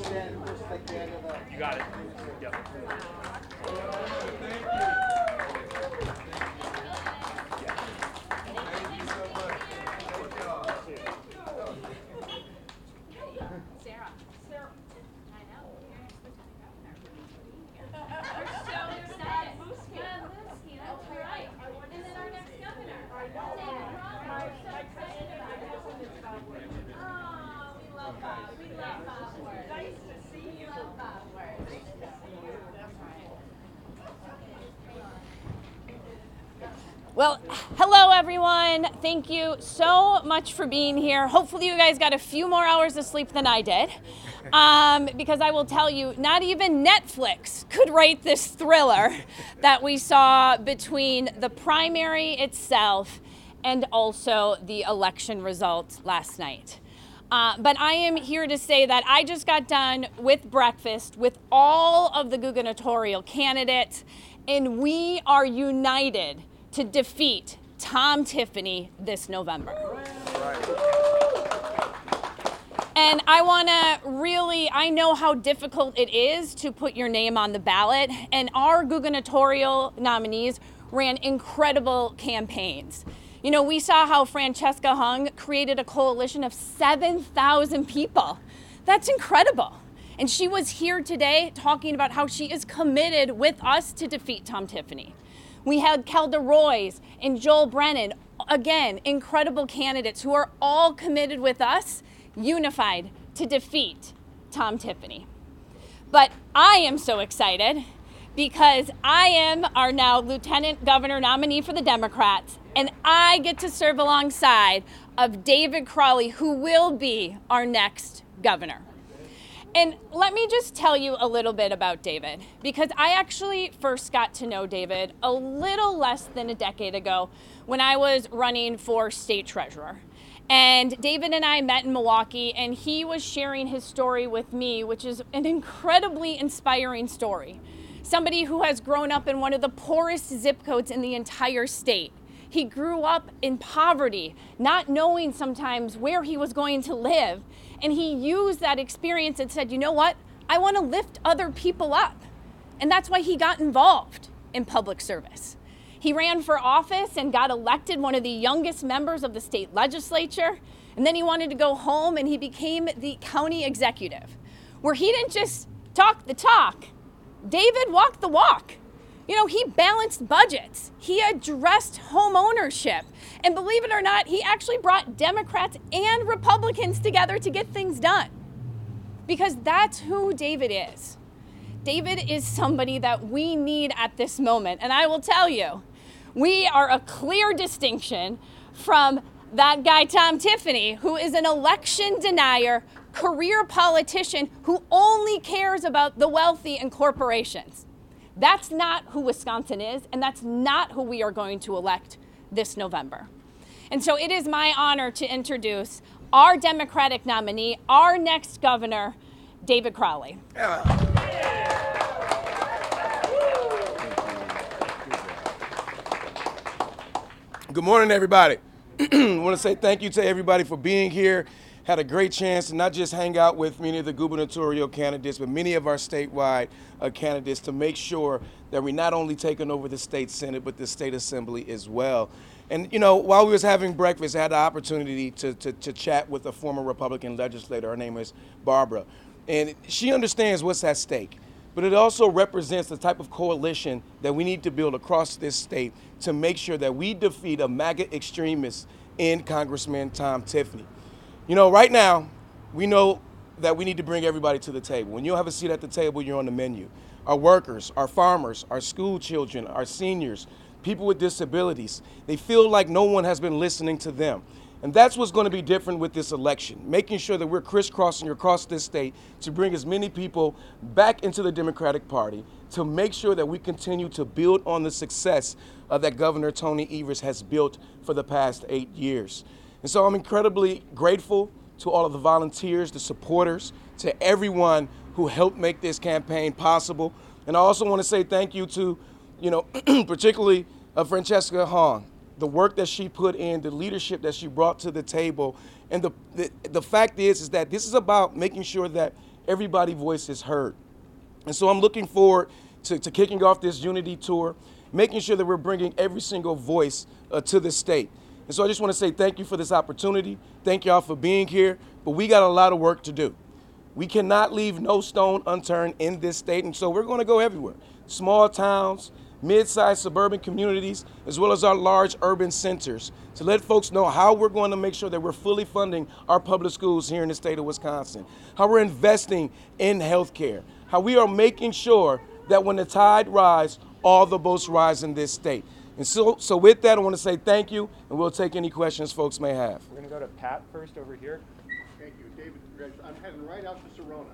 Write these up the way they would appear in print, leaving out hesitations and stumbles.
You got it. Yep. Well, hello everyone. Thank you so much for being here. Hopefully you guys got a few more hours of sleep than I did. Because I will tell you, not even Netflix could write this thriller that we saw between the primary itself and also the election results last night. But I am here to say that I just got done with breakfast with all of the gubernatorial candidates, and we are united to defeat Tom Tiffany this November. And I know how difficult it is to put your name on the ballot, and our gubernatorial nominees ran incredible campaigns. You know, we saw how Francesca Hung created a coalition of 7,000 people. That's incredible. And she was here today talking about how she is committed with us to defeat Tom Tiffany. We had Kelda Roys and Joel Brennan, again, incredible candidates who are all committed with us, unified to defeat Tom Tiffany. But I am so excited because I am our now Lieutenant Governor nominee for the Democrats, and I get to serve alongside of David Crowley, who will be our next governor. And let me just tell you a little bit about David, because I actually first got to know David a little less than a decade ago when I was running for state treasurer. And David and I met in Milwaukee, and he was sharing his story with me, which is an incredibly inspiring story. Somebody who has grown up in one of the poorest zip codes in the entire state. He grew up in poverty, not knowing sometimes where he was going to live. And he used that experience and said, you know what? I want to lift other people up. And that's why he got involved in public service. He ran for office and got elected one of the youngest members of the state legislature. And then he wanted to go home and he became the county executive, where he didn't just talk the talk. David walked the walk. You know, he balanced budgets. He addressed home ownership. And believe it or not, he actually brought Democrats and Republicans together to get things done. Because that's who David is. David is somebody that we need at this moment. And I will tell you, we are a clear distinction from that guy, Tom Tiffany, who is an election denier, career politician who only cares about the wealthy and corporations. That's not who Wisconsin is, and that's not who we are going to elect this November. And so it is my honor to introduce our Democratic nominee, our next governor, David Crowley. Good morning, everybody. I want to say thank you to everybody for being here. Had a great chance to not just hang out with many of the gubernatorial candidates, but many of our statewide candidates to make sure that we're not only taking over the state Senate, but the state assembly as well. And, you know, while we was having breakfast, I had the opportunity to chat with a former Republican legislator. Her name is Barbara. And she understands what's at stake. But it also represents the type of coalition that we need to build across this state to make sure that we defeat a MAGA extremist in Congressman Tom Tiffany. You know, right now, we know that we need to bring everybody to the table. When you have a seat at the table, you're on the menu. Our workers, our farmers, our school children, our seniors, people with disabilities, they feel like no one has been listening to them. And that's what's going to be different with this election, making sure that we're crisscrossing across this state to bring as many people back into the Democratic Party, to make sure that we continue to build on the success that Governor Tony Evers has built for the past 8 years. And so I'm incredibly grateful to all of the volunteers, the supporters, to everyone who helped make this campaign possible. And I also want to say thank you to, particularly Francesca Hong, the work that she put in, the leadership that she brought to the table. And the fact is that this is about making sure that everybody's voice is heard. And so I'm looking forward to kicking off this unity tour, making sure that we're bringing every single voice to the state. And so I just want to say thank you for this opportunity. Thank y'all for being here, but we got a lot of work to do. We cannot leave no stone unturned in this state, and so we're going to go everywhere. Small towns, mid-sized suburban communities, as well as our large urban centers, to let folks know how we're going to make sure that we're fully funding our public schools here in the state of Wisconsin, how we're investing in healthcare, how we are making sure that when the tide rises, all the boats rise in this state. And so with that, I want to say thank you, and we'll take any questions folks may have. We're going to go to Pat first over here. Thank you. David, I'm heading right out to Serona.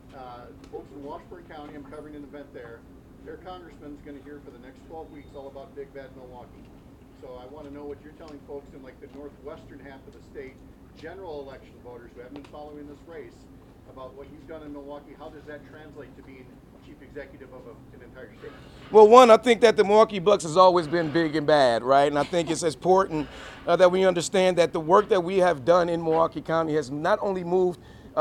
Folks in Washburn County, I'm covering an event there. Their congressman's going to hear for the next 12 weeks all about Big Bad Milwaukee. So I want to know what you're telling folks in like the northwestern half of the state, general election voters who haven't been following this race, about what he's done in Milwaukee. How does that translate to being chief executive of an entire state? Well, one, I think that the Milwaukee Bucks has always been big and bad, right? And I think it's important that we understand that the work that we have done in Milwaukee County has not only moved,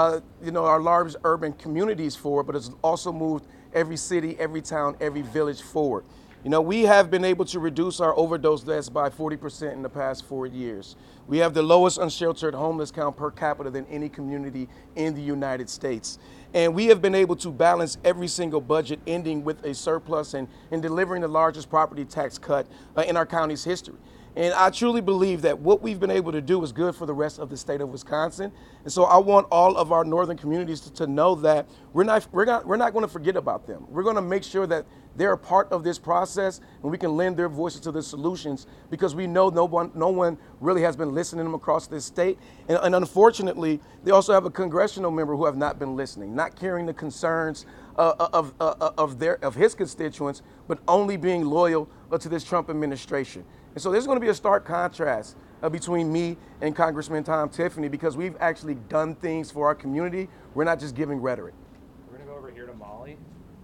our large urban communities forward, but it's also moved every city, every town, every village forward. We have been able to reduce our overdose deaths by 40% in the past 4 years. We have the lowest unsheltered homeless count per capita than any community in the United States. And we have been able to balance every single budget, ending with a surplus and delivering the largest property tax cut in our county's history. And I truly believe that what we've been able to do is good for the rest of the state of Wisconsin. And so I want all of our northern communities to know that we're not going to forget about them. We're going to make sure that they're a part of this process and we can lend their voices to the solutions, because we know no one really has been listening to them across this state. And unfortunately, they also have a congressional member who have not been listening, not carrying the concerns of his constituents, but only being loyal to this Trump administration. And so there's going to be a stark contrast between me and Congressman Tom Tiffany, because we've actually done things for our community. We're not just giving rhetoric. We're going to go over here to Molly.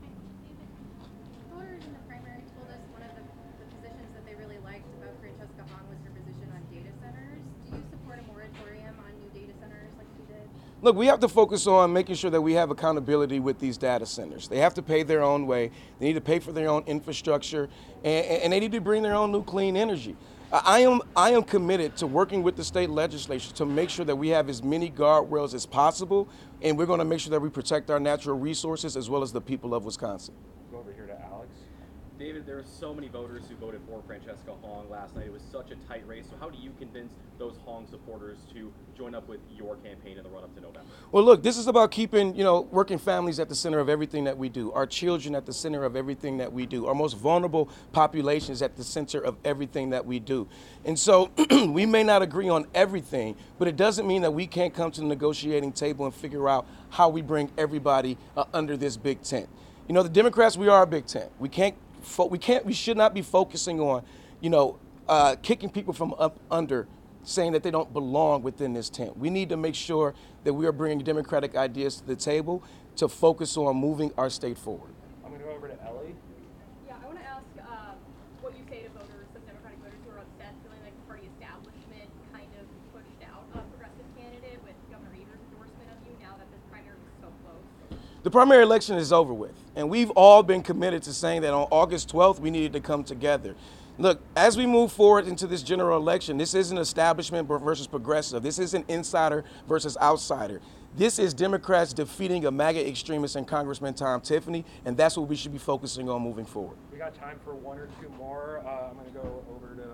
Voters in the primary told us one of the positions that they really liked about Francesca Hong was her position on data centers. Do you support a moratorium on new data centers like she did? Look, we have to focus on making sure that we have accountability with these data centers. They have to pay their own way. They need to pay for their own infrastructure, and they need to bring their own new clean energy. I am committed to working with the state legislature to make sure that we have as many guardrails as possible, and we're going to make sure that we protect our natural resources as well as the people of Wisconsin. Go over here to Alex. David, there are so many voters who voted for Francesca Hong last night. It was such a tight race. So how do you convince those Hong supporters to join up with your campaign in the run-up to November? Well, look, this is about keeping, working families at the center of everything that we do, our children at the center of everything that we do, our most vulnerable populations at the center of everything that we do. And so we may not agree on everything, but it doesn't mean that we can't come to the negotiating table and figure out how we bring everybody under this big tent. The Democrats, we are a big tent. We should not be focusing on, kicking people from up under, saying that they don't belong within this tent. We need to make sure that we are bringing democratic ideas to the table to focus on moving our state forward. I'm going to go over to Ellie. Yeah, I want to ask what you say to voters, some Democratic voters who are upset, feeling like the party establishment kind of pushed out a progressive candidate with Governor Evers' endorsement of you now that this primary is so close. The primary election is over with, and we've all been committed to saying that on August 12th, we needed to come together. Look, as we move forward into this general election, this isn't establishment versus progressive. This isn't insider versus outsider. This is Democrats defeating a MAGA extremist and Congressman Tom Tiffany, and that's what we should be focusing on moving forward. We got time for one or two more. I'm going to go over to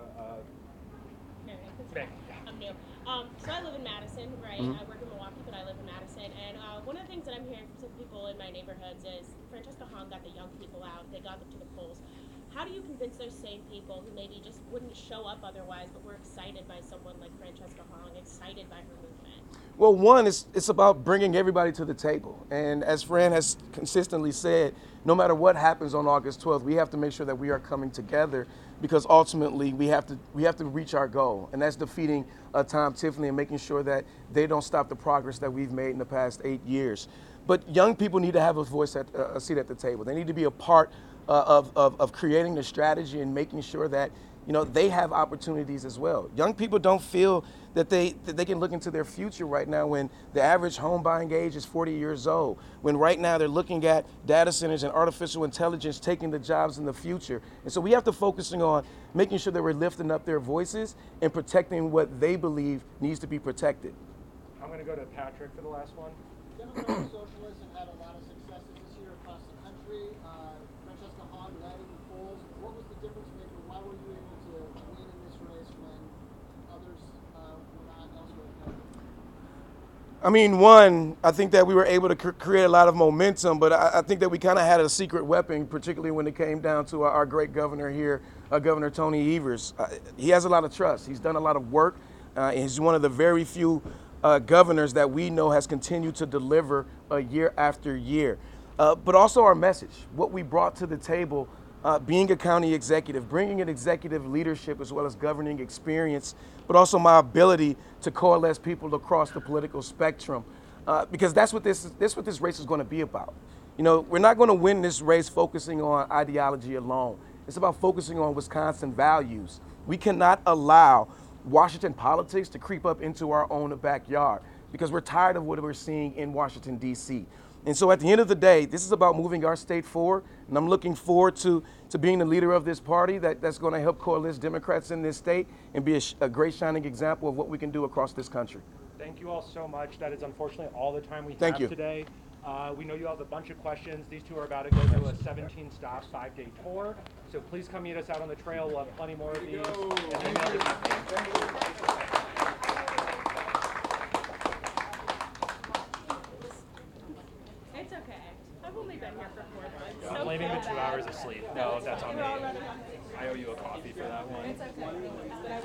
Meg. I'm new. So I live in Madison, right? I work in Milwaukee, but I live in Madison. And one of the things that I'm hearing from some people in my neighborhoods is Francesca Hong got the young people out. They got them to the polls. How do you convince those same people who maybe just wouldn't show up otherwise, but were excited by someone like Francesca Hong, excited by her movement? Well, one, it's about bringing everybody to the table. And as Fran has consistently said, no matter what happens on August 12th, we have to make sure that we are coming together, because ultimately we have to reach our goal, and that's defeating Tom Tiffany and making sure that they don't stop the progress that we've made in the past 8 years. But young people need to have a voice a seat at the table. They need to be a part of creating the strategy and making sure that they have opportunities as well. Young people don't feel that they can look into their future right now when the average home buying age is 40 years old, when right now they're looking at data centers and artificial intelligence taking the jobs in the future. And so we have to focus on making sure that we're lifting up their voices and protecting what they believe needs to be protected. I'm going to go to Patrick for the last one. Democratic Socialists have had a lot of successes this year across the country. Francesca Hahn led in the polls. What was the difference maker? Why were you able to win in this race when others were not elsewhere in the country? I mean, one, I think that we were able to create a lot of momentum, but I think that we kind of had a secret weapon, particularly when it came down to our great governor here, Governor Tony Evers. He has a lot of trust. He's done a lot of work. He's one of the very few governors that we know has continued to deliver year after year. But also our message, what we brought to the table, being a county executive, bringing an executive leadership as well as governing experience, but also my ability to coalesce people across the political spectrum, because that's what this race is going to be about. We're not going to win this race focusing on ideology alone. It's about focusing on Wisconsin values. We cannot allow Washington politics to creep up into our own backyard because we're tired of what we're seeing in Washington, D.C. And so at the end of the day, this is about moving our state forward, and I'm looking forward to being the leader of this party that's going to help coalesce Democrats in this state and be a great shining example of what we can do across this country. Thank you all so much. That is unfortunately all the time we Thank have you. today. We know you have a bunch of questions. These two are about to go to a 17-stop, 5-day tour. So please come meet us out on the trail. We'll have plenty more of these. And email this It's okay. I've only been here for 4 months. I'm blaming the 2 hours of sleep. No, that's on me.